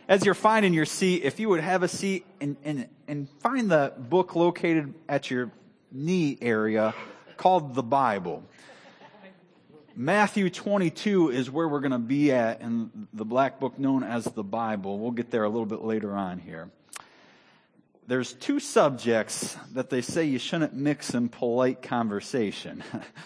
As you're finding your seat, if you would have a seat and find the book located at your knee area called the Bible. Matthew 22 is where we're going to be at in the black book known as the Bible. We'll get there a little bit later on here. There's two subjects that they say you shouldn't mix in polite conversation.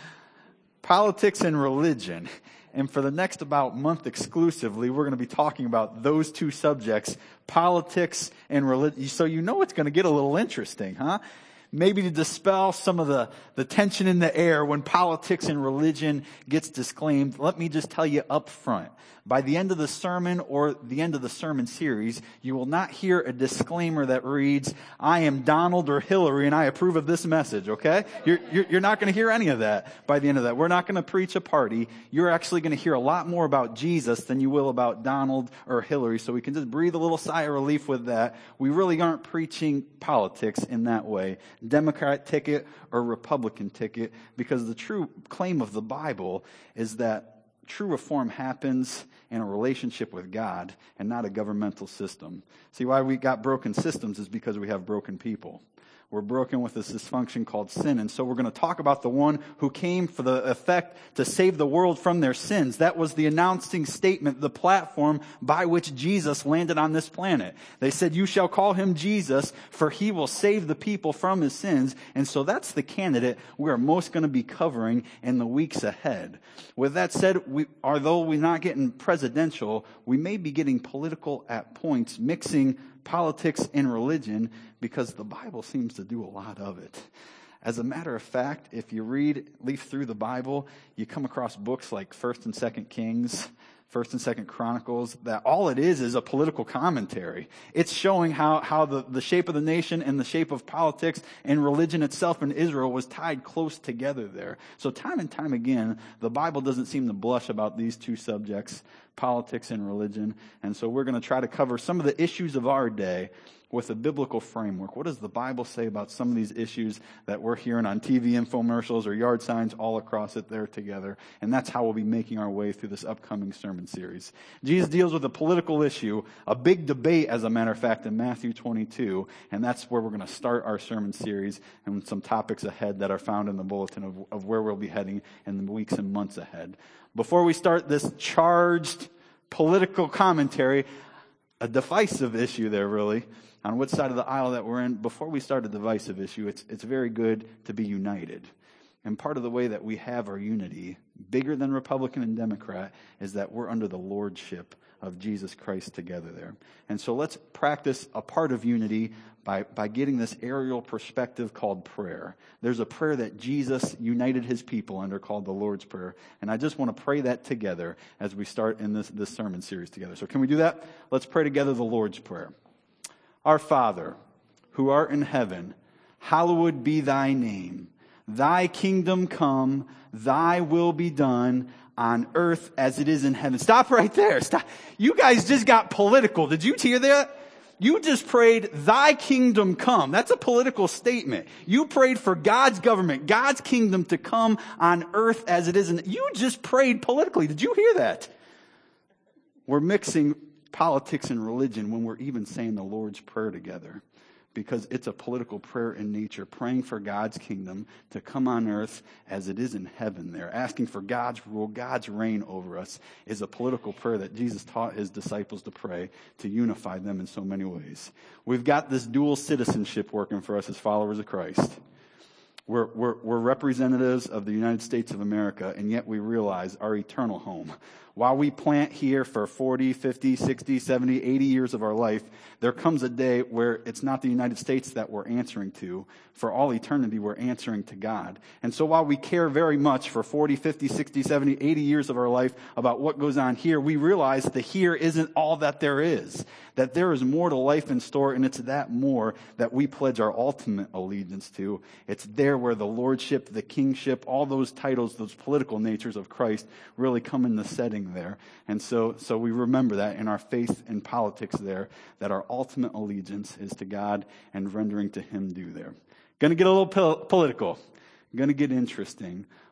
Politics and religion. And for the next about month exclusively, we're going to be talking about those two subjects, politics and religion. So you know it's going to get a little interesting, huh? Maybe to dispel some of the tension in the air when politics and religion gets disclaimed, let me just tell you up front. By the end of the sermon or the end of the sermon series, you will not hear a disclaimer that reads, I am Donald or Hillary and I approve of this message, okay? You're not going to hear any of that by the end of that. We're not going to preach a party. You're actually going to hear a lot more about Jesus than you will about Donald or Hillary, so we can just breathe a little sigh of relief with that. We really aren't preaching politics in that way, Democrat ticket or Republican ticket, because the true claim of the Bible is that true reform happens in a relationship with God and not a governmental system. See, why we got broken systems is because we have broken people. We're broken with this dysfunction called sin. And so we're going to talk about the one who came for the effect to save the world from their sins. That was the announcing statement, the platform by which Jesus landed on this planet. They said, you shall call him Jesus, for he will save the people from his sins. And so that's the candidate we are most going to be covering in the weeks ahead. With that said, although we're not getting presidential, we may be getting political at points, mixing politics and religion, because the Bible seems to do a lot of it. As a matter of fact, if you leaf through the Bible, you come across books like 1st and 2nd Kings, 1st and 2nd Chronicles, that all it is a political commentary. It's showing how the shape of the nation and the shape of politics and religion itself in Israel was tied close together there. So time and time again, the Bible doesn't seem to blush about these two subjects, politics and religion. And so we're going to try to cover some of the issues of our day with a biblical framework. What does the Bible say about some of these issues that we're hearing on TV infomercials or yard signs all across it there together? And that's how we'll be making our way through this upcoming sermon series. Jesus deals with a political issue, a big debate, as a matter of fact, in Matthew 22. And that's where we're going to start our sermon series and some topics ahead that are found in the bulletin of where we'll be heading in the weeks and months ahead. Before we start this charged political commentary, a divisive issue there really, on which side of the aisle that we're in, before we start a divisive issue, it's very good to be united. And part of the way that we have our unity, bigger than Republican and Democrat, is that we're under the lordship of Jesus Christ together there. And so let's practice a part of unity by getting this aerial perspective called prayer. There's a prayer that Jesus united his people under called the Lord's Prayer. And I just want to pray that together as we start in this sermon series together. So can we do that? Let's pray together the Lord's Prayer. Our Father, who art in heaven, hallowed be thy name. Thy kingdom come, thy will be done on earth as it is in heaven. Stop right there. Stop. You guys just got political. Did you hear that? You just prayed, thy kingdom come. That's a political statement. You prayed for God's government, God's kingdom to come on earth as it is in. You just prayed politically. Did you hear that? We're mixing politics and religion when we're even saying the Lord's Prayer together, because it's a political prayer in nature, praying for God's kingdom to come on earth as it is in heaven there. Asking for God's rule, God's reign over us is a political prayer that Jesus taught his disciples to pray to unify them in so many ways. We've got this dual citizenship working for us as followers of Christ. We're representatives of the United States of America, and yet we realize our eternal home. While we plant here for 40, 50, 60, 70, 80 years of our life, there comes a day where it's not the United States that we're answering to. For all eternity, we're answering to God. And so while we care very much for 40, 50, 60, 70, 80 years of our life about what goes on here, we realize the here isn't all that there is. That there is more to life in store, and it's that more that we pledge our ultimate allegiance to. It's there where the lordship, the kingship, all those titles, those political natures of Christ really come in the setting there. And so we remember that in our faith and politics there, that our ultimate allegiance is to God and rendering to him due there. Going to get a little political, going to get interesting,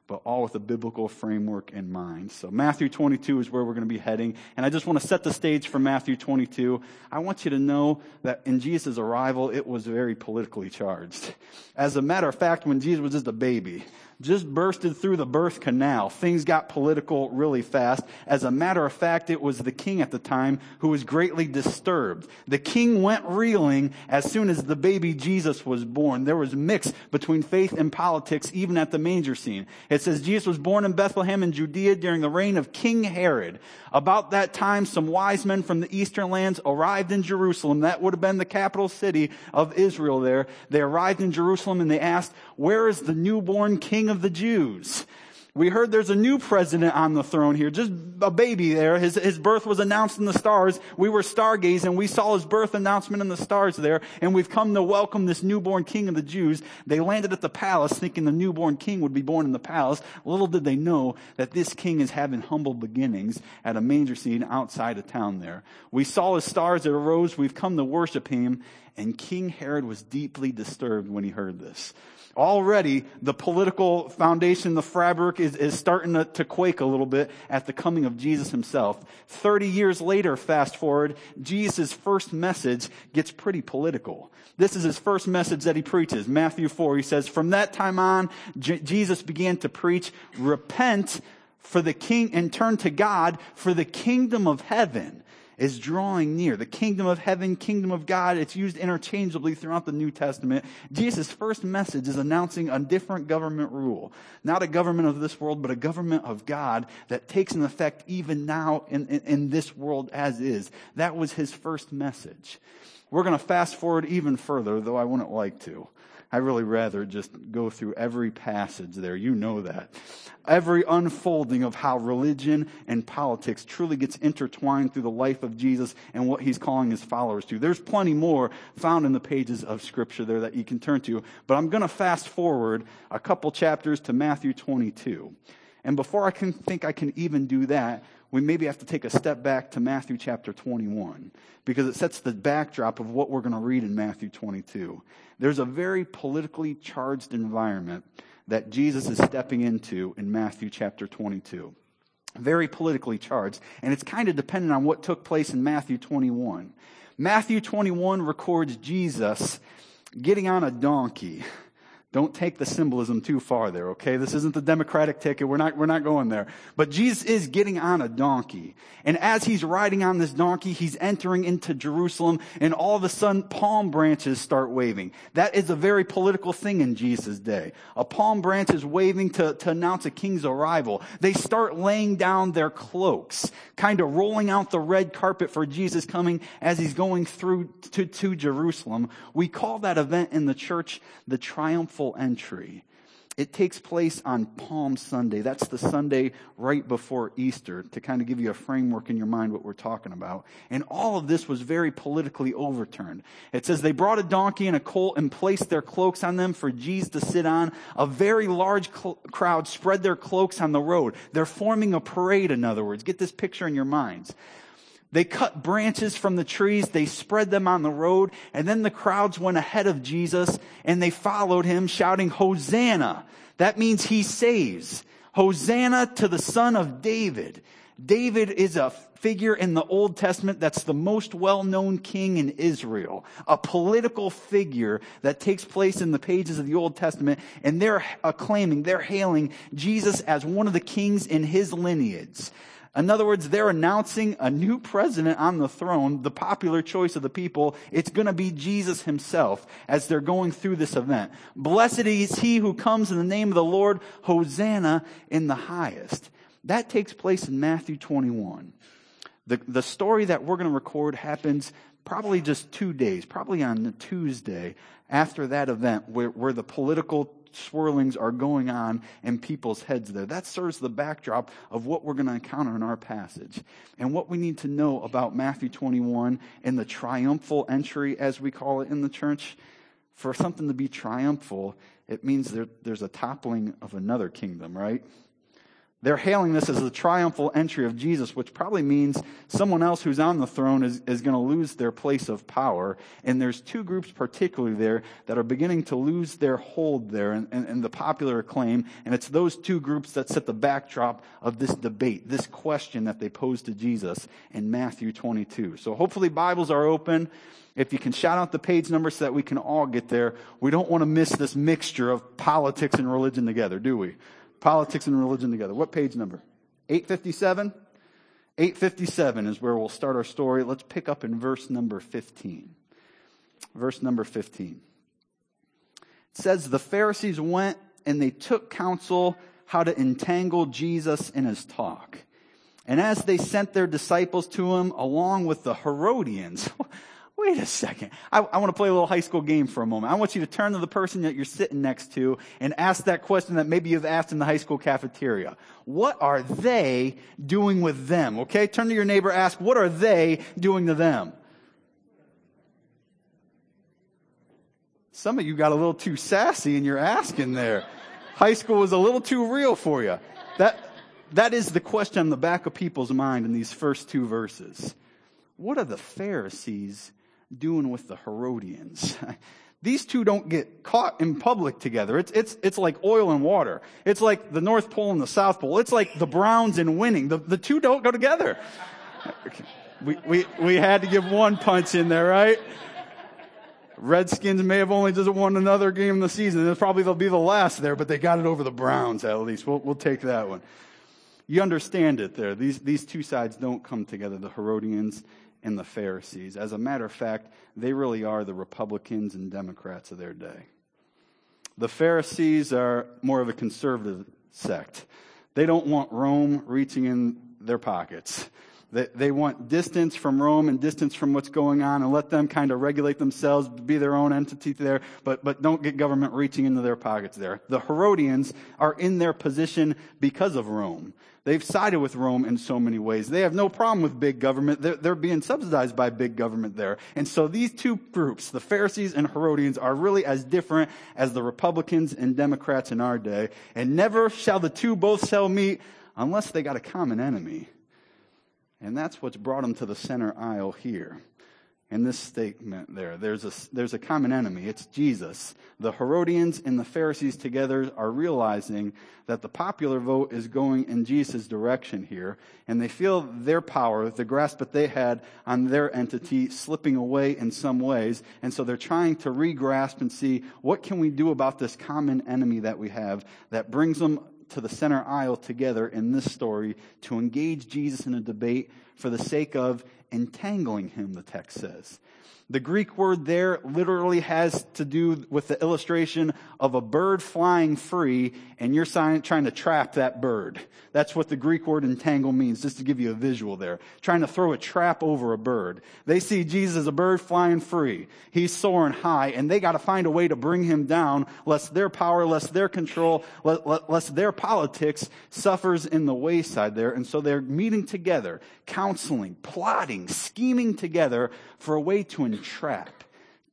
but all with a biblical framework in mind. So Matthew 22 is where we're going to be heading. And I just want to set the stage for Matthew 22. I want you to know that in Jesus' arrival, it was very politically charged. As a matter of fact, when Jesus was just a baby, just bursted through the birth canal, things got political really fast. As a matter of fact, it was the king at the time who was greatly disturbed. The king went reeling as soon as the baby Jesus was born. There was mix between faith and politics even at the manger scene. It says Jesus was born in Bethlehem in Judea during the reign of King Herod. About that time, some wise men from the eastern lands arrived in Jerusalem. That would have been the capital city of Israel there. They arrived in Jerusalem and they asked, "Where is the newborn king of the Jews?" We heard there's a new president on the throne here, just a baby there. His birth was announced in the stars. We were stargazing. We saw his birth announcement in the stars there, and we've come to welcome this newborn king of the Jews. They landed at the palace thinking the newborn king would be born in the palace. Little did they know that this king is having humble beginnings at a manger scene outside of town there. We saw his stars that arose. We've come to worship him, and King Herod was deeply disturbed when he heard this. Already, the political foundation, the fabric is starting to quake a little bit at the coming of Jesus himself. 30 years later, fast forward, Jesus' first message gets pretty political. This is his first message that he preaches. Matthew 4, he says, "From that time on, Jesus began to preach, 'Repent for the king and turn to God, for the kingdom of heaven is drawing near.'" The kingdom of heaven, kingdom of God, it's used interchangeably throughout the New Testament. Jesus' first message is announcing a different government rule. Not a government of this world, but a government of God that takes an effect even now in this world as is. That was his first message. We're going to fast forward even further, though I wouldn't like to. I'd really rather just go through every passage there. You know that. Every unfolding of how religion and politics truly gets intertwined through the life of Jesus and what he's calling his followers to. There's plenty more found in the pages of Scripture there that you can turn to. But I'm going to fast forward a couple chapters to Matthew 22. And before I can even do that, we maybe have to take a step back to Matthew chapter 21, because it sets the backdrop of what we're going to read in Matthew 22. There's a very politically charged environment that Jesus is stepping into in Matthew chapter 22. Very politically charged, and it's kind of dependent on what took place in Matthew 21. Matthew 21 records Jesus getting on a donkey. Don't take the symbolism too far there, okay? This isn't the Democratic ticket. We're not going there. But Jesus is getting on a donkey. And as he's riding on this donkey, he's entering into Jerusalem, and all of a sudden, palm branches start waving. That is a very political thing in Jesus' day. A palm branch is waving to announce a king's arrival. They start laying down their cloaks, kind of rolling out the red carpet for Jesus coming as he's going through to Jerusalem. We call that event in the church the triumphal entry. It takes place on Palm Sunday. That's the Sunday right before Easter, to kind of give you a framework in your mind what we're talking about. And all of this was very politically overturned. It says they brought a donkey and a colt and placed their cloaks on them for Jesus to sit on. A very large crowd spread their cloaks on the road. They're forming a parade, in other words. Get this picture in your minds. They cut branches from the trees, they spread them on the road, and then the crowds went ahead of Jesus, and they followed him, shouting, "Hosanna!" That means he saves. Hosanna to the Son of David. David is a figure in the Old Testament that's the most well-known king in Israel. A political figure that takes place in the pages of the Old Testament, and they're acclaiming, they're hailing Jesus as one of the kings in his lineage. In other words, they're announcing a new president on the throne, the popular choice of the people. It's going to be Jesus himself as they're going through this event. "Blessed is he who comes in the name of the Lord. Hosanna in the highest." That takes place in Matthew 21. The story that we're going to record happens probably just 2 days, probably on the Tuesday after that event where the political swirlings are going on in people's heads there. That serves the backdrop of what we're going to encounter in our passage. And what we need to know about Matthew 21 and the triumphal entry, as we call it in the church. For something to be triumphal, it means there's a toppling of another kingdom, right? They're hailing this as the triumphal entry of Jesus, which probably means someone else who's on the throne is going to lose their place of power. And there's two groups particularly there that are beginning to lose their hold there and the popular acclaim. And it's those two groups that set the backdrop of this debate, this question that they posed to Jesus in Matthew 22. So hopefully Bibles are open. If you can shout out the page number so that we can all get there. We don't want to miss this mixture of politics and religion together, do we? Politics and religion together. What page number? 857? 857 is where we'll start our story. Let's pick up in verse number 15. Verse number 15. It says, the Pharisees went and they took counsel how to entangle Jesus in his talk. And as they sent their disciples to him along with the Herodians... Wait a second. I want to play a little high school game for a moment. I want you to turn to the person that you're sitting next to and ask that question that maybe you've asked in the high school cafeteria. What are they doing with them? Okay? Turn to your neighbor, ask, what are they doing to them? Some of you got a little too sassy in your asking there. High school was a little too real for you. That is the question on the back of people's mind in these first two verses. What are the Pharisees doing with the Herodians? These two don't get caught in public together. It's like oil and water. It's like the North Pole and the South Pole. It's like the Browns and winning. The two don't go together. We had to give one punch in there, right? Redskins may have only just won another game in the season. And probably they'll be the last there, but they got it over the Browns at least. We'll take that one. You understand it there. These two sides don't come together, the Herodians and the Pharisees. As a matter of fact, they really are the Republicans and Democrats of their day. The Pharisees are more of a conservative sect. They don't want Rome reaching in their pockets. They want distance from Rome and distance from what's going on and let them kind of regulate themselves, be their own entity there, but don't get government reaching into their pockets there. The Herodians are in their position because of Rome. They've sided with Rome in so many ways. They have no problem with big government. They're being subsidized by big government there. And so these two groups, the Pharisees and Herodians, are really as different as the Republicans and Democrats in our day. And never shall the two both shall meet unless they got a common enemy. And that's what's brought them to the center aisle here. In this statement there, there's a common enemy. It's Jesus. The Herodians and the Pharisees together are realizing that the popular vote is going in Jesus' direction here, and they feel their power, the grasp that they had on their entity, slipping away in some ways, and so they're trying to re-grasp and see what can we do about this common enemy that we have that brings them to the center aisle together in this story to engage Jesus in a debate for the sake of entangling him, the text says. The Greek word there literally has to do with the illustration of a bird flying free and you're trying to trap that bird. That's what the Greek word entangle means, just to give you a visual there. Trying to throw a trap over a bird. They see Jesus as a bird flying free. He's soaring high and they got to find a way to bring him down lest their power, lest their control, lest their politics suffers in the wayside there. And so they're meeting together, counseling, plotting, scheming together for a way to entrap,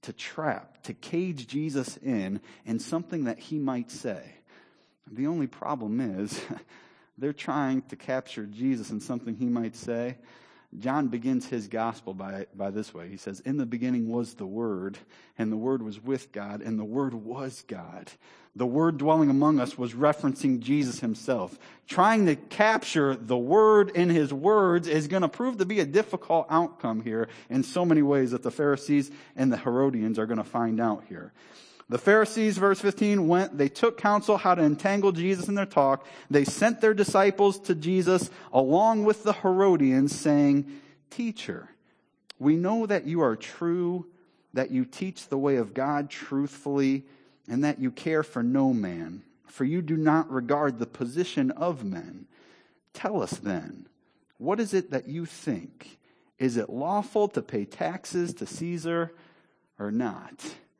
to cage Jesus in something that he might say. The only problem is they're trying to capture Jesus in something he might say. John begins his gospel by this way. He says, in the beginning was the Word, and the Word was with God, and the Word was God. The Word dwelling among us was referencing Jesus himself. Trying to capture the Word in his words is going to prove to be a difficult outcome here in so many ways that the Pharisees and the Herodians are going to find out here. The Pharisees, verse 15, they took counsel how to entangle Jesus in their talk. They sent their disciples to Jesus along with the Herodians, saying, Teacher, we know that you are true, that you teach the way of God truthfully, and that you care for no man, for you do not regard the position of men. Tell us then, what is it that you think? Is it lawful to pay taxes to Caesar or not?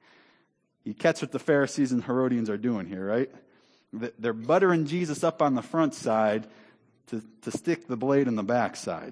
You catch what the Pharisees and Herodians are doing here, right? They're buttering Jesus up on the front side to stick the blade in the back side.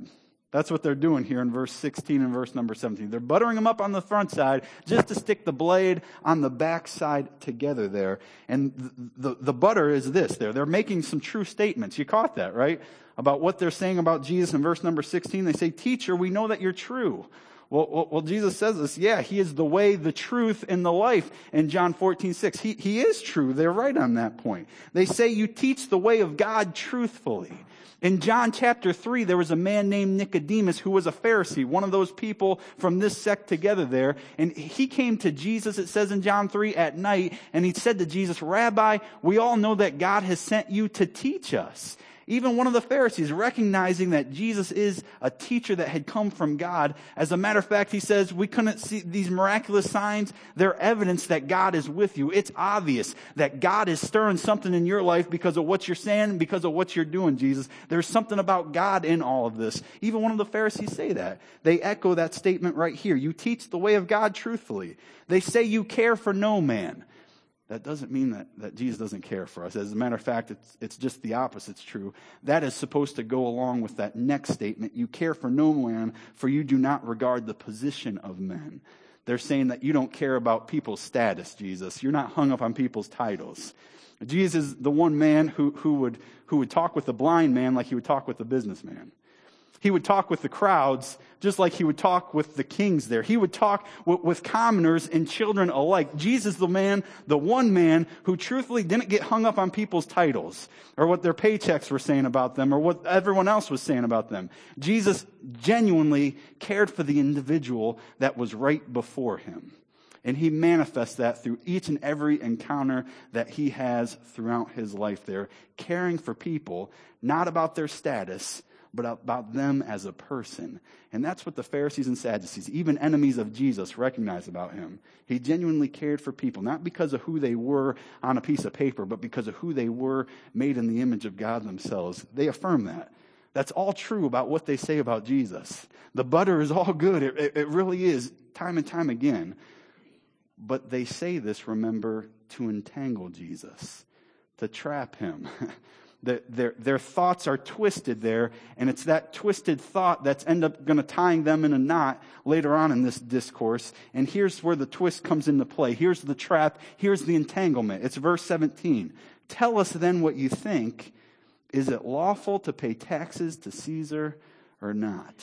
That's what they're doing here in verse 16 and verse number 17. They're buttering them up on the front side just to stick the blade on the back side together there. And the butter is this there. They're making some true statements. You caught that, right? About what they're saying about Jesus in verse number 16. They say, "Teacher, we know that you're true." Well, Jesus says this. Yeah, he is the way, the truth, and the life in John 14:6. He is true. They're right on that point. They say you teach the way of God truthfully. In John chapter 3, there was a man named Nicodemus who was a Pharisee, one of those people from this sect together there. And he came to Jesus, it says in John 3, at night, and he said to Jesus, "Rabbi, we all know that God has sent you to teach us." Even one of the Pharisees, recognizing that Jesus is a teacher that had come from God. As a matter of fact, he says, we couldn't see these miraculous signs. They're evidence that God is with you. It's obvious that God is stirring something in your life because of what you're saying, because of what you're doing, Jesus. There's something about God in all of this. Even one of the Pharisees say that. They echo that statement right here. You teach the way of God truthfully. They say you care for no man. That doesn't mean that Jesus doesn't care for us. As a matter of fact, it's just the opposite's true. That is supposed to go along with that next statement. You care for no man, for you do not regard the position of men. They're saying that you don't care about people's status, Jesus. You're not hung up on people's titles. Jesus is the one man who would talk with the blind man like he would talk with the businessman. He would talk with the crowds just like he would talk with the kings there. He would talk with commoners and children alike. Jesus, the one man who truthfully didn't get hung up on people's titles or what their paychecks were saying about them or what everyone else was saying about them. Jesus genuinely cared for the individual that was right before him. And he manifests that through each and every encounter that he has throughout his life there, caring for people, not about their status, but about them as a person. And that's what the Pharisees and Sadducees, even enemies of Jesus, recognize about him. He genuinely cared for people, not because of who they were on a piece of paper, but because of who they were made in the image of God themselves. They affirm that. That's all true about what they say about Jesus. The butter is all good. It really is, time and time again. But they say this, remember, to entangle Jesus, to trap him. Their thoughts are twisted there, and it's that twisted thought that's end up going to tying them in a knot later on in this discourse. And here's where the twist comes into play. Here's the trap. Here's the entanglement. It's verse 17. Tell us then what you think. Is it lawful to pay taxes to Caesar or not?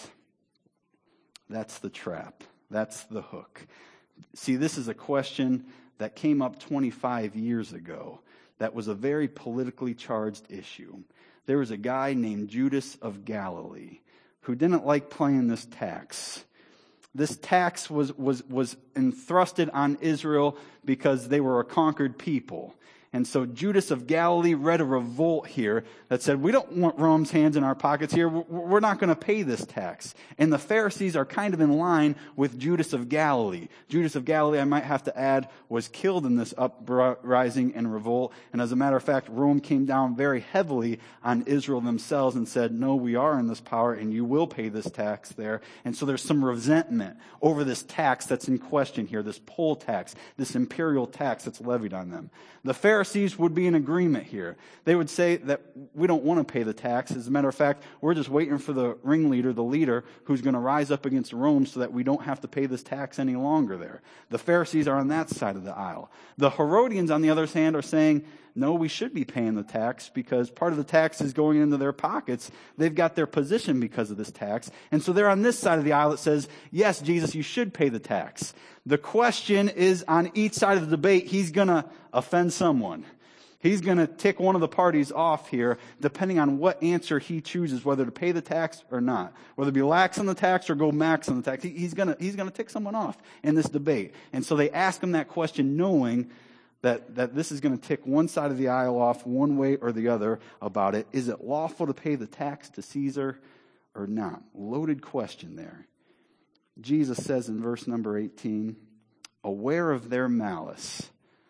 That's the trap. That's the hook. See, this is a question that came up 25 years ago. That was a very politically charged issue. There was a guy named Judas of Galilee who didn't like paying this tax. This tax was entrusted on Israel because they were a conquered people. And so Judas of Galilee led a revolt here that said, we don't want Rome's hands in our pockets here. We're not going to pay this tax. And the Pharisees are kind of in line with Judas of Galilee. Judas of Galilee, I might have to add, was killed in this uprising and revolt. And as a matter of fact, Rome came down very heavily on Israel themselves and said, no, we are in this power and you will pay this tax there. And so there's some resentment over this tax that's in question here, this poll tax, this imperial tax that's levied on them. The Pharisees would be in agreement here. They would say that we don't want to pay the tax. As a matter of fact, we're just waiting for the ringleader, the leader, who's going to rise up against Rome so that we don't have to pay this tax any longer there. The Pharisees are on that side of the aisle. The Herodians, on the other hand, are saying, no, we should be paying the tax because part of the tax is going into their pockets. They've got their position because of this tax. And so they're on this side of the aisle that says, yes, Jesus, you should pay the tax. The question is on each side of the debate, he's going to offend someone. He's going to tick one of the parties off here, depending on what answer he chooses, whether to pay the tax or not, whether to be lax on the tax or go max on the tax. He's going to tick someone off in this debate. And so they ask him that question knowing that this is going to tick one side of the aisle off one way or the other about it. Is it lawful to pay the tax to Caesar or not? Loaded question there. Jesus says in verse number 18, aware of their malice.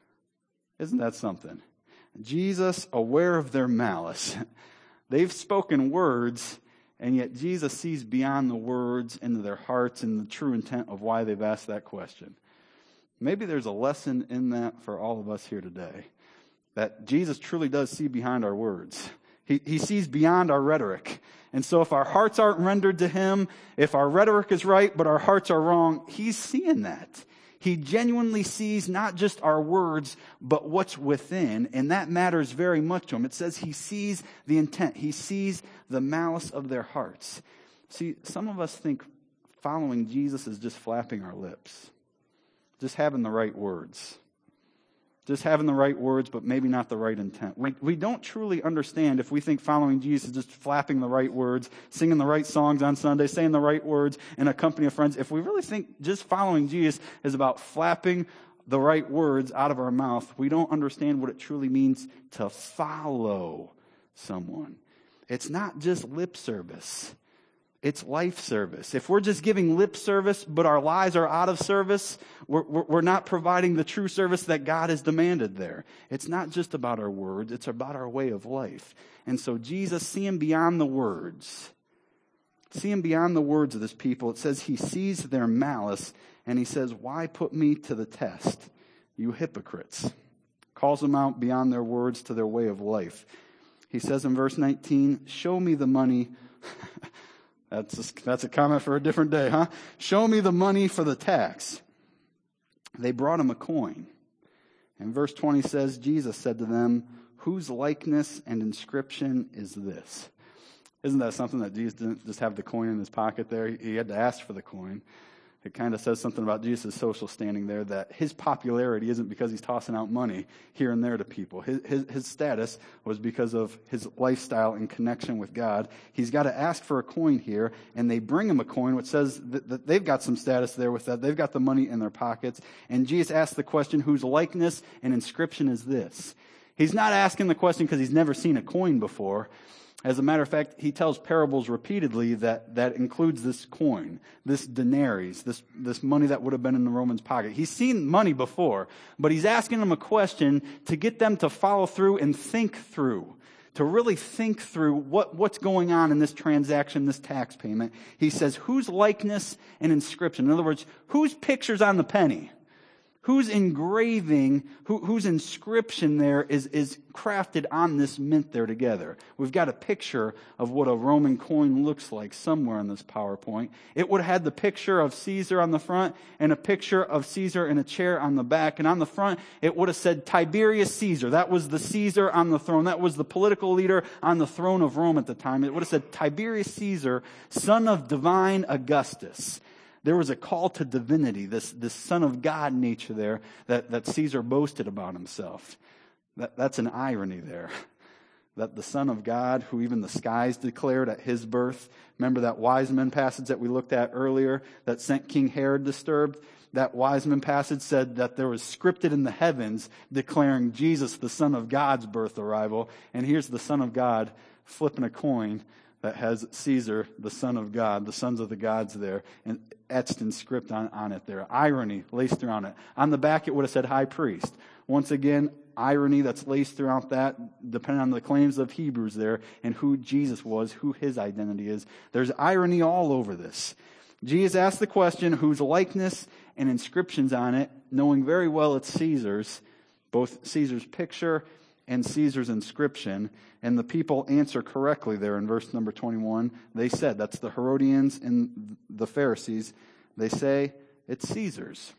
Isn't that something? Jesus, aware of their malice. They've spoken words, and yet Jesus sees beyond the words into their hearts and the true intent of why they've asked that question. Maybe there's a lesson in that for all of us here today. That Jesus truly does see behind our words. He sees beyond our rhetoric. And so if our hearts aren't rendered to him, if our rhetoric is right but our hearts are wrong, he's seeing that. He genuinely sees not just our words, but what's within, and that matters very much to him. It says he sees the intent. He sees the malice of their hearts. See, some of us think following Jesus is just flapping our lips, just having the right words. Just having the right words, but maybe not the right intent. We don't truly understand if we think following Jesus is just flapping the right words, singing the right songs on Sunday, saying the right words in a company of friends. If we really think just following Jesus is about flapping the right words out of our mouth, we don't understand what it truly means to follow someone. It's not just lip service. It's life service. If we're just giving lip service, but our lives are out of service, we're not providing the true service that God has demanded there. It's not just about our words. It's about our way of life. And so Jesus, seeing beyond the words, seeing beyond the words of this people, it says he sees their malice, and he says, why put me to the test, you hypocrites? Calls them out beyond their words to their way of life. He says in verse 19, show me the money. That's a comment for a different day, huh? Show me the money for the tax. They brought him a coin. And verse 20 says, Jesus said to them, whose likeness and inscription is this? Isn't that something that Jesus didn't just have the coin in his pocket there? He had to ask for the coin. It kind of says something about Jesus' social standing there, that his popularity isn't because he's tossing out money here and there to people. His status was because of his lifestyle and connection with God. He's got to ask for a coin here, and they bring him a coin, which says that they've got some status there with that. They've got the money in their pockets. And Jesus asks the question, whose likeness and inscription is this? He's not asking the question because he's never seen a coin before. As a matter of fact, he tells parables repeatedly that includes this coin, this denaries, this money that would have been in the Roman's pocket. He's seen money before, but he's asking them a question to get them to follow through and think through, to really think through what's going on in this transaction, this tax payment. He says, whose likeness and inscription? In other words, whose picture's on the penny? Whose engraving, whose inscription there is crafted on this mint there together? We've got a picture of what a Roman coin looks like somewhere in this PowerPoint. It would have had the picture of Caesar on the front and a picture of Caesar in a chair on the back. And on the front, it would have said Tiberius Caesar. That was the Caesar on the throne. That was the political leader on the throne of Rome at the time. It would have said Tiberius Caesar, son of divine Augustus. There was a call to divinity, this Son of God nature there that Caesar boasted about himself. That's an irony there. That the Son of God, who even the skies declared at his birth, remember that wise men passage that we looked at earlier that sent King Herod disturbed? That wise men passage said that there was scripted in the heavens declaring Jesus, the Son of God's birth arrival. And here's the Son of God flipping a coin that has Caesar, the Son of God, the sons of the gods there, and etched in script on it there. Irony laced around it. On the back, it would have said high priest. Once again, irony that's laced throughout that, depending on the claims of Hebrews there, and who Jesus was, who his identity is. There's irony all over this. Jesus asked the question, whose likeness and inscriptions on it, knowing very well it's Caesar's, both Caesar's picture and Caesar's inscription, and the people answer correctly there in verse number 21. They said, that's the Herodians and the Pharisees, they say, it's Caesar's.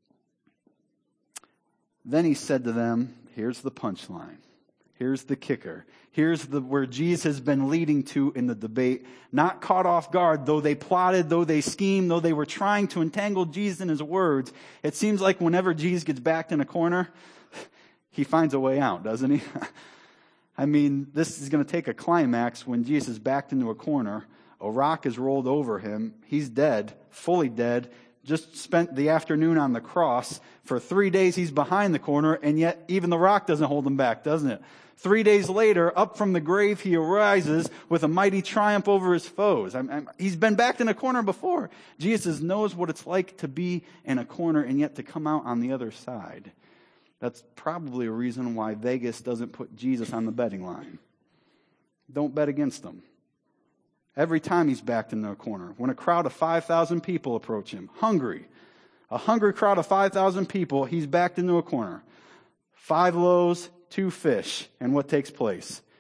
Then he said to them, here's the punchline. Here's the kicker. Here's where Jesus has been leading to in the debate. Not caught off guard, though they plotted, though they schemed, though they were trying to entangle Jesus in his words. It seems like whenever Jesus gets backed in a corner, he finds a way out, doesn't he? I mean, this is going to take a climax when Jesus is backed into a corner. A rock is rolled over him. He's dead, fully dead. Just spent the afternoon on the cross. For 3 days he's behind the corner, and yet even the rock doesn't hold him back, doesn't it? 3 days later, up from the grave he arises with a mighty triumph over his foes. He's been backed in a corner before. Jesus knows what it's like to be in a corner and yet to come out on the other side. That's probably a reason why Vegas doesn't put Jesus on the betting line. Don't bet against him. Every time he's backed in a corner, when a crowd of 5,000 people approach him, a hungry crowd of 5,000 people, he's backed into a corner. 5 loaves, 2 fish, and what takes place?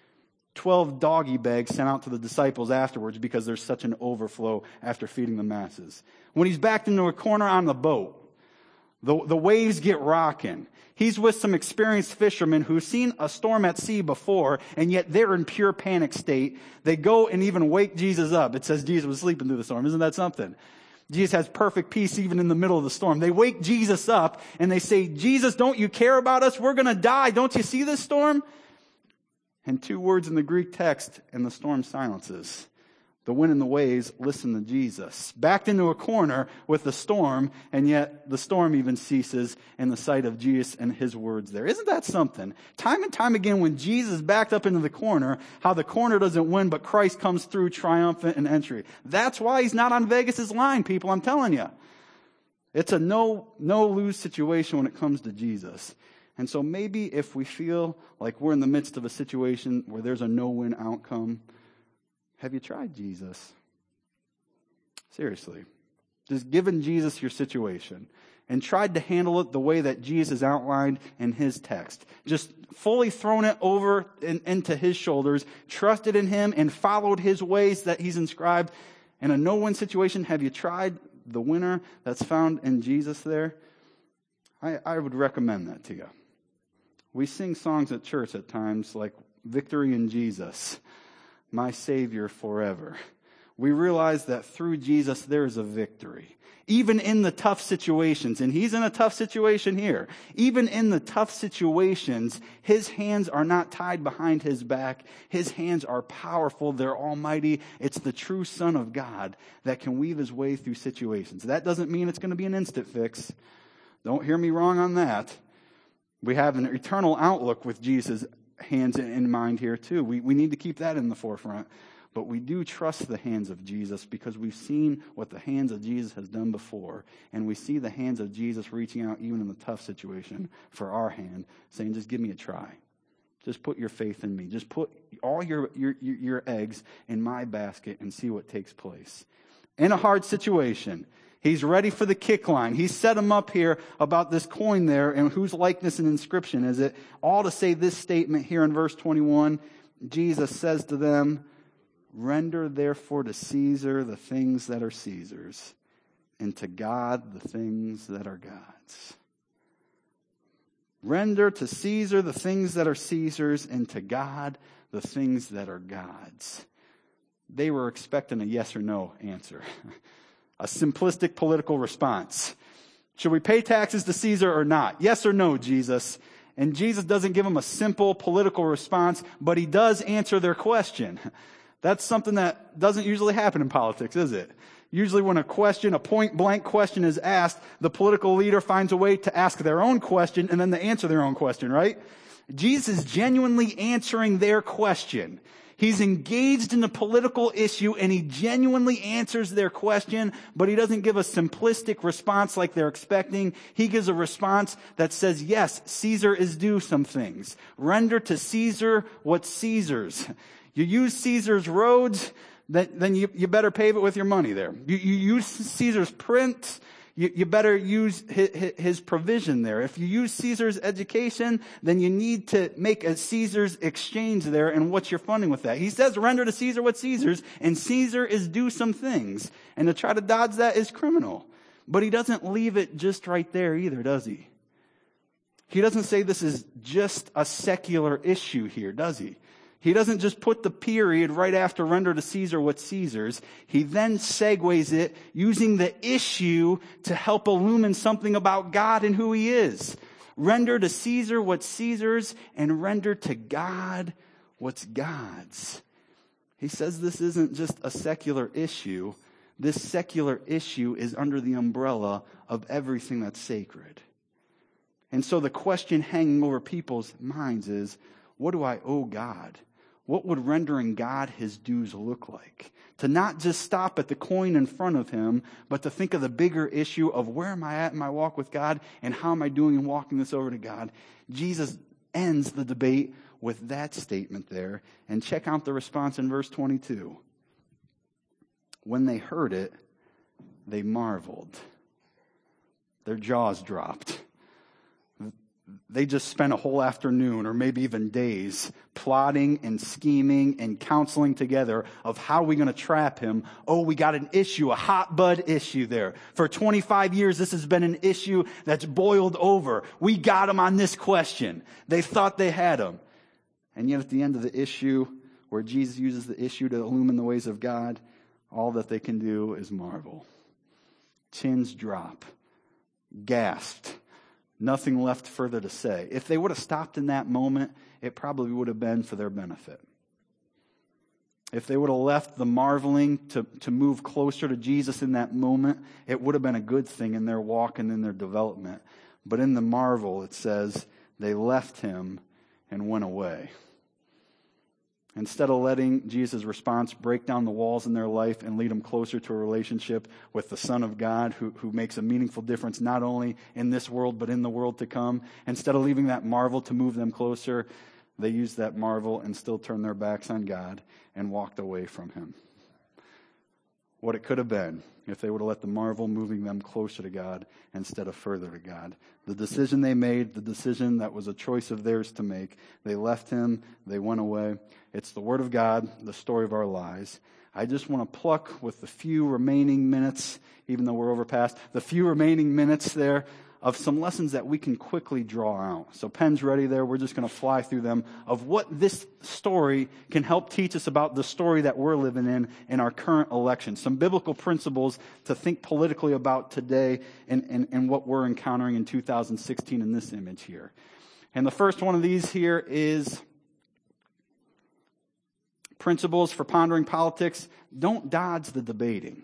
12 doggy bags sent out to the disciples afterwards because there's such an overflow after feeding the masses. When he's backed into a corner on the boat, the waves get rocking. He's with some experienced fishermen who've seen a storm at sea before, and yet they're in pure panic state. They go and even wake Jesus up. It says Jesus was sleeping through the storm. Isn't that something? Jesus has perfect peace even in the middle of the storm. They wake Jesus up and they say, Jesus, don't you care about us? We're going to die. Don't you see this storm? And 2 words in the Greek text, and the storm silences. The wind and the waves listen to Jesus. Backed into a corner with the storm, and yet the storm even ceases in the sight of Jesus and his words there. Isn't that something? Time and time again, when Jesus backed up into the corner, how the corner doesn't win, but Christ comes through triumphant in entry. That's why he's not on Vegas's line, people, I'm telling you. It's a no-lose situation when it comes to Jesus. And so maybe if we feel like we're in the midst of a situation where there's a no-win outcome, have you tried Jesus? Seriously. Just given Jesus your situation and tried to handle it the way that Jesus outlined in his text. Just fully thrown it over into his shoulders, trusted in him, and followed his ways that he's inscribed. In a no-win situation, have you tried the winner that's found in Jesus there? I would recommend that to you. We sing songs at church at times like Victory in Jesus, My Savior Forever. We realize that through Jesus there is a victory. Even in the tough situations, and he's in a tough situation here, even in the tough situations, his hands are not tied behind his back. His hands are powerful. They're almighty. It's the true Son of God that can weave his way through situations. That doesn't mean it's going to be an instant fix. Don't hear me wrong on that. We have an eternal outlook with Jesus' hands in mind here too. We need to keep that in the forefront. But we do trust the hands of Jesus because we've seen what the hands of Jesus has done before. And we see the hands of Jesus reaching out even in the tough situation for our hand, saying, just give me a try. Just put your faith in me. Just put all your eggs in my basket and see what takes place. In a hard situation, he's ready for the kick line. He set him up here about this coin there and whose likeness and inscription is it. All to say this statement here in verse 21. Jesus says to them, render therefore to Caesar the things that are Caesar's, and to God the things that are God's. Render to Caesar the things that are Caesar's, and to God the things that are God's. They were expecting a yes or no answer. A simplistic political response. Should we pay taxes to Caesar or not? Yes or no, Jesus? And Jesus doesn't give them a simple political response, but he does answer their question. That's something that doesn't usually happen in politics, is it? Usually when a point-blank question is asked, the political leader finds a way to ask their own question and then to answer their own question, right? Jesus is genuinely answering their question. He's engaged in a political issue and he genuinely answers their question, but he doesn't give a simplistic response like they're expecting. He gives a response that says, yes, Caesar is due some things. Render to Caesar what's Caesar's. You use Caesar's roads, then you better pave it with your money there. You use Caesar's print, you better use his provision there. If you use Caesar's education, then you need to make a Caesar's exchange there and what you're funding with that. He says render to Caesar what's Caesar's, and Caesar is due some things. And to try to dodge that is criminal. But he doesn't leave it just right there either, does he? He doesn't say this is just a secular issue here, does he? He doesn't just put the period right after render to Caesar what's Caesar's. He then segues it using the issue to help illumine something about God and who he is. Render to Caesar what's Caesar's and render to God what's God's. He says this isn't just a secular issue. This secular issue is under the umbrella of everything that's sacred. And so the question hanging over people's minds is, what do I owe God? What would rendering God his dues look like? To not just stop at the coin in front of him, but to think of the bigger issue of where am I at in my walk with God and how am I doing in walking this over to God? Jesus ends the debate with that statement there. And check out the response in verse 22. When they heard it, they marveled. Their jaws dropped. they just spent a whole afternoon or maybe even days plotting and scheming and counseling together of how we're going to trap him. Oh, we got an issue, a hot bud issue there. For 25 years, this has been an issue that's boiled over. We got him on this question. They thought they had him. And yet at the end of the issue, where Jesus uses the issue to illumine the ways of God, all that they can do is marvel. Chins drop. Gasped. Nothing left further to say. If they would have stopped in that moment, it probably would have been for their benefit. If they would have left the marveling to move closer to Jesus in that moment, it would have been a good thing in their walk and in their development. But in the marvel, it says, they left him and went away. Instead of letting Jesus' response break down the walls in their life and lead them closer to a relationship with the Son of God who makes a meaningful difference not only in this world but in the world to come, instead of leaving that marvel to move them closer, they used that marvel and still turned their backs on God and walked away from him. What it could have been if they would have let the marvel moving them closer to God instead of further to God. The decision they made, the decision that was a choice of theirs to make, they left him, they went away. It's the Word of God, the story of our lives. I just want to pluck with the few remaining minutes, even though we're overpast, the few remaining minutes there of some lessons that we can quickly draw out. So pen's ready there. We're just going to fly through them of what this story can help teach us about the story that we're living in our current election. Some biblical principles to think politically about today and what we're encountering in 2016 in this image here. And the first one of these here is principles for pondering politics. Don't dodge the debating.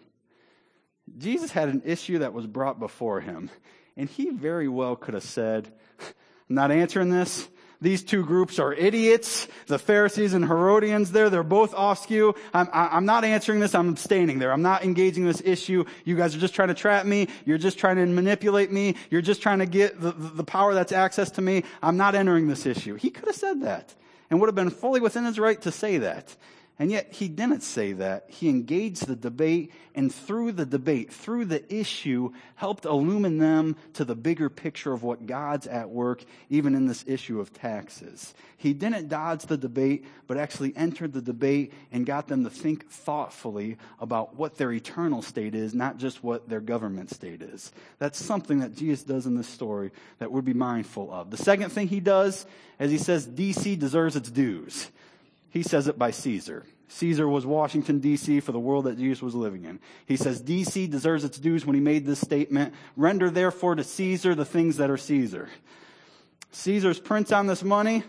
Jesus had an issue that was brought before him. And he very well could have said, I'm not answering this. These two groups are idiots. The Pharisees and Herodians there, they're both off skew. I'm not answering this. I'm abstaining there. I'm not engaging this issue. You guys are just trying to trap me. You're just trying to manipulate me. You're just trying to get the power that's access to me. I'm not entering this issue. He could have said that and would have been fully within his right to say that. And yet he didn't say that. He engaged the debate, and through the debate, through the issue, helped illumine them to the bigger picture of what God's at work, even in this issue of taxes. He didn't dodge the debate, but actually entered the debate and got them to think thoughtfully about what their eternal state is, not just what their government state is. That's something that Jesus does in this story that we'll be mindful of. The second thing he does is he says DC deserves its dues. He says it by Caesar. Caesar was Washington, D.C. for the world that Jesus was living in. He says D.C. deserves its dues when he made this statement. Render therefore to Caesar the things that are Caesar. Caesar's prints on this money.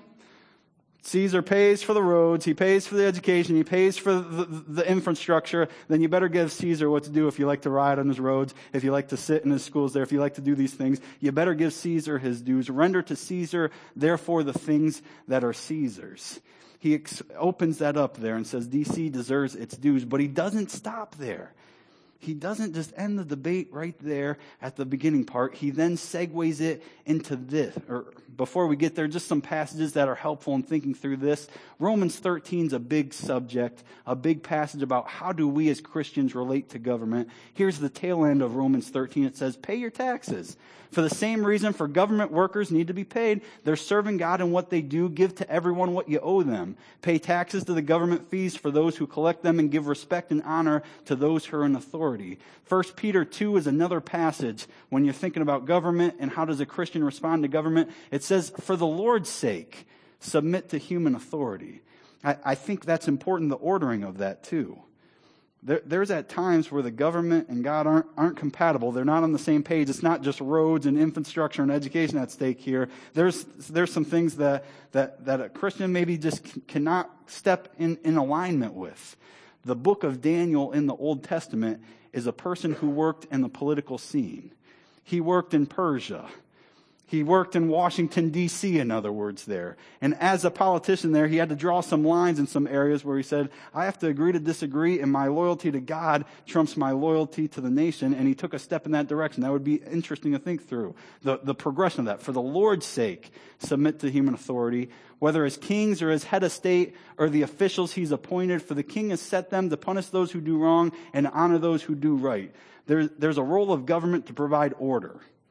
Caesar pays for the roads. He pays for the education. He pays for the infrastructure. Then you better give Caesar what to do if you like to ride on his roads, if you like to sit in his schools there, if you like to do these things. You better give Caesar his dues. Render to Caesar therefore the things that are Caesar's. He opens that up there and says DC deserves its dues, but he doesn't stop there. He doesn't just end the debate right there at the beginning part. He then segues it into this. Or before we get there, just some passages that are helpful in thinking through this. Romans 13 is a big subject, a big passage about how do we as Christians relate to government. Here's the tail end of Romans 13. It says, pay your taxes. For the same reason, for government workers need to be paid. They're serving God in what they do. Give to everyone what you owe them. Pay taxes to the government fees for those who collect them, and give respect and honor to those who are in authority. 1 Peter 2 is another passage when you're thinking about government and how does a Christian respond to government. It says, for the Lord's sake, submit to human authority. I think that's important, the ordering of that too. There's at times where the government and God aren't compatible. They're not on the same page. It's not just roads and infrastructure and education at stake here. There's some things that a Christian maybe just cannot step in alignment with. The book of Daniel in the Old Testament is a person who worked in the political scene. He worked in Persia. He worked in Washington, D.C., in other words, there. And as a politician there, he had to draw some lines in some areas where he said, I have to agree to disagree, and my loyalty to God trumps my loyalty to the nation. And he took a step in that direction. That would be interesting to think through. The progression of that. For the Lord's sake, submit to human authority, whether as kings or as head of state or the officials he's appointed. For the king has set them to punish those who do wrong and honor those who do right. There's a role of government to provide order.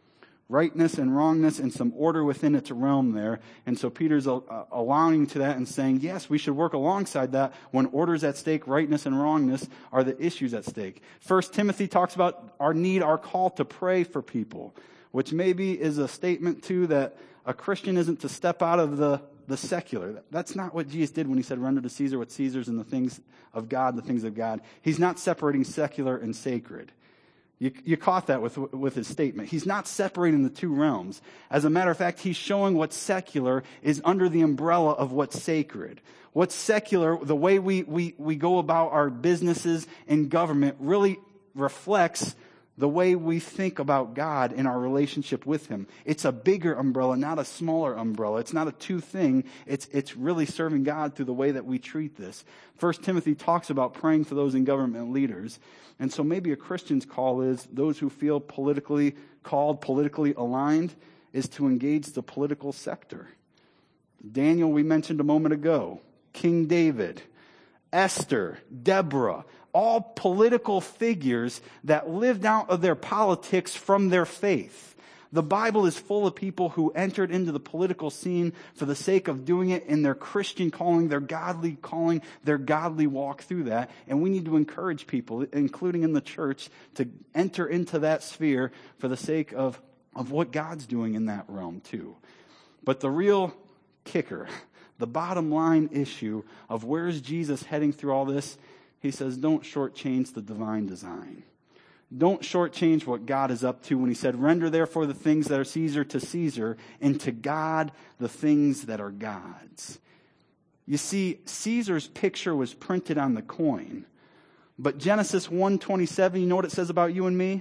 rightness and wrongness and some order within its realm there. And so Peter's allowing to that and saying, yes, we should work alongside that when order's at stake, rightness and wrongness are the issues at stake. 1 Timothy talks about our call to pray for people, which maybe is a statement too that a Christian isn't to step out of the secular. That's not what Jesus did when he said, render to Caesar what's Caesar's and the things of God, the things of God. He's not separating secular and sacred. You caught that with his statement. He's not separating the two realms. As a matter of fact, he's showing what's secular is under the umbrella of what's sacred. What's secular, the way we go about our businesses and government really reflects the way we think about God and our relationship with Him. It's a bigger umbrella, not a smaller umbrella. It's not a two thing. It's really serving God through the way that we treat this. 1 Timothy talks about praying for those in government leaders. And so maybe a Christian's call is those who feel politically called, politically aligned, is to engage the political sector. Daniel, we mentioned a moment ago. King David, Esther, Deborah, all political figures that lived out of their politics from their faith. The Bible is full of people who entered into the political scene for the sake of doing it in their Christian calling, their godly calling, their godly walk through that. And we need to encourage people, including in the church, to enter into that sphere for the sake of what God's doing in that realm too. But the real kicker, the bottom line issue of where's Jesus heading through all this, he says, don't shortchange the divine design. Don't shortchange what God is up to when he said, render therefore the things that are Caesar to Caesar, and to God the things that are God's. You see, Caesar's picture was printed on the coin. But Genesis 1:27, you know what it says about you and me?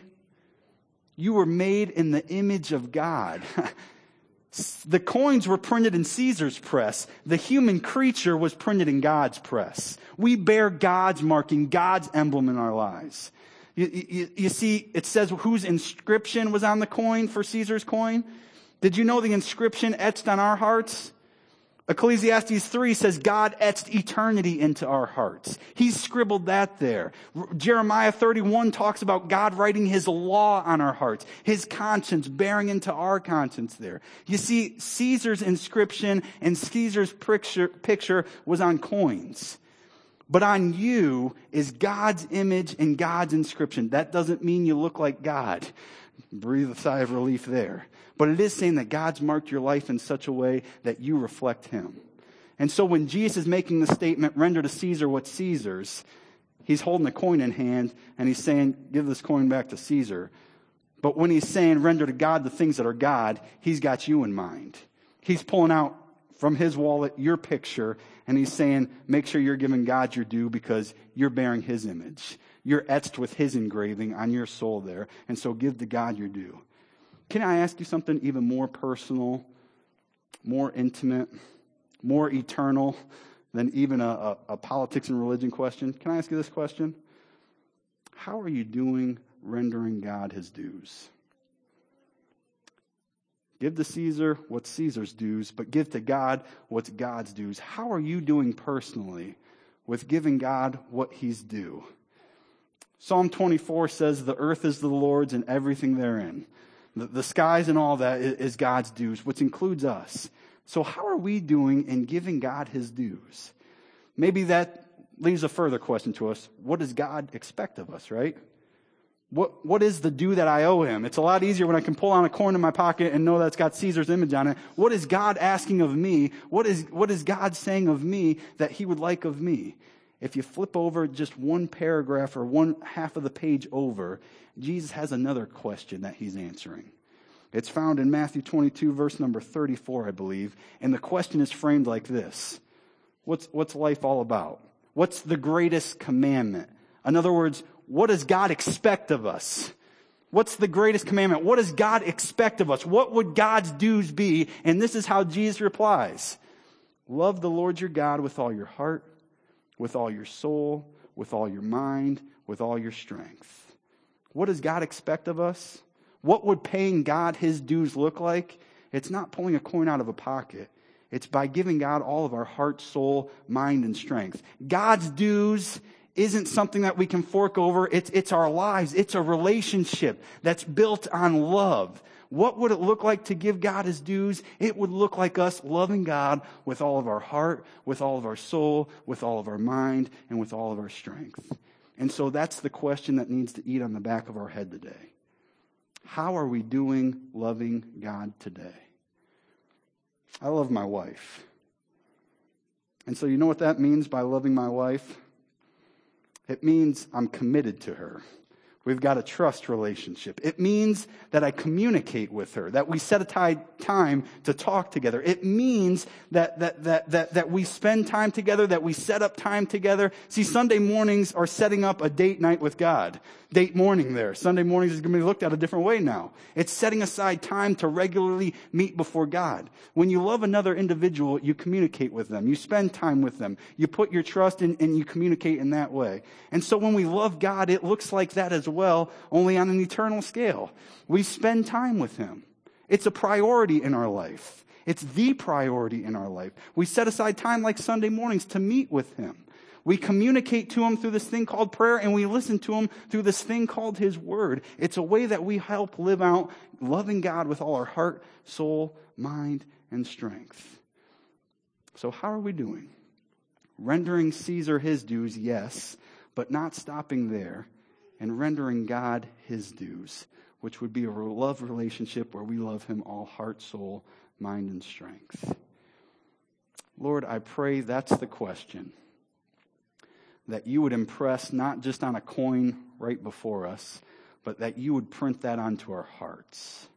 You were made in the image of God. The coins were printed in Caesar's press. The human creature was printed in God's press. We bear God's marking, God's emblem in our lives. You see, it says whose inscription was on the coin for Caesar's coin. Did you know the inscription etched on our hearts? Ecclesiastes 3 says God etched eternity into our hearts. He scribbled that there. Jeremiah 31 talks about God writing His law on our hearts. His conscience bearing into our conscience there. You see, Caesar's inscription and Caesar's picture was on coins. But on you is God's image and God's inscription. That doesn't mean you look like God. Breathe a sigh of relief there. But it is saying that God's marked your life in such a way that you reflect Him. And so when Jesus is making the statement, render to Caesar what's Caesar's, He's holding a coin in hand and He's saying, give this coin back to Caesar. But when He's saying, render to God the things that are God, He's got you in mind. He's pulling out from His wallet your picture and He's saying, make sure you're giving God your due because you're bearing His image. You're etched with His engraving on your soul there. And so give to God your due. Can I ask you something even more personal, more intimate, more eternal than even a politics and religion question? Can I ask you this question? How are you doing rendering God His dues? Give to Caesar what's Caesar's dues, but give to God what's God's dues. How are you doing personally with giving God what He's due? Psalm 24 says, the earth is the Lord's and everything therein. The skies and all that is God's dues, which includes us. So how are we doing in giving God His dues? Maybe that leaves a further question to us. What does God expect of us, right? What is the due that I owe Him? It's a lot easier when I can pull out a coin in my pocket and know that's got Caesar's image on it. What is God asking of me? What is God saying of me that He would like of me? If you flip over just one paragraph or one half of the page over, Jesus has another question that He's answering. It's found in Matthew 22, verse number 34, I believe. And the question is framed like this. What's life all about? What's the greatest commandment? In other words, what does God expect of us? What's the greatest commandment? What does God expect of us? What would God's dues be? And this is how Jesus replies. Love the Lord your God with all your heart, with all your soul, with all your mind, with all your strength. What does God expect of us? What would paying God His dues look like? It's not pulling a coin out of a pocket. It's by giving God all of our heart, soul, mind, and strength. God's dues isn't something that we can fork over. It's our lives. It's a relationship that's built on love. What would it look like to give God his dues? It would look like us loving God with all of our heart, with all of our soul, with all of our mind, and with all of our strength. And so that's the question that needs to eat on the back of our head today. How are we doing loving God today? I love my wife. And so you know what that means by loving my wife? It means I'm committed to her. We've got a trust relationship. It means that I communicate with her, that we set aside time to talk together. It means that we spend time together, that we set up time together. See, Sunday mornings are setting up a date night with God. Date morning there. Sunday mornings is going to be looked at a different way now. It's setting aside time to regularly meet before God. When you love another individual, you communicate with them. You spend time with them. You put your trust in and you communicate in that way. And so when we love God, it looks like that as well, only on an eternal scale. We spend time with him. It's a priority in our life. It's the priority in our life. We set aside time like Sunday mornings to meet with him. We communicate to him through this thing called prayer, and we listen to him through this thing called his word. It's a way that we help live out loving God with all our heart, soul, mind, and strength. So how are we doing? Rendering Caesar his dues, yes, but not stopping there, and rendering God his dues, which would be a love relationship where we love him all heart, soul, mind, and strength. Lord, I pray that's the question. That you would impress not just on a coin right before us, but that you would print that onto our hearts.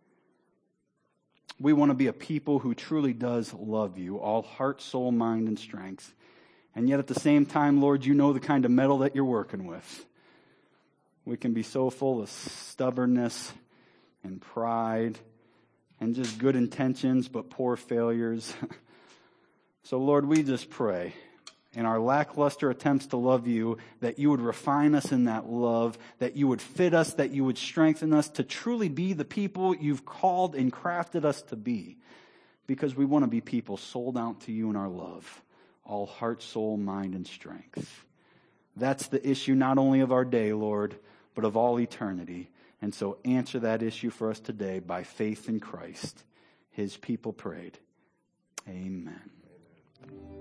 We want to be a people who truly does love you, all heart, soul, mind, and strength. And yet at the same time, Lord, you know the kind of metal that you're working with. We can be so full of stubbornness and pride and just good intentions, but poor failures. So Lord, we just pray in our lackluster attempts to love you, that you would refine us in that love, that you would fit us, that you would strengthen us to truly be the people you've called and crafted us to be. Because we want to be people sold out to you in our love, all heart, soul, mind, and strength. That's the issue not only of our day, Lord, but of all eternity. And so answer that issue for us today by faith in Christ. His people prayed. Amen.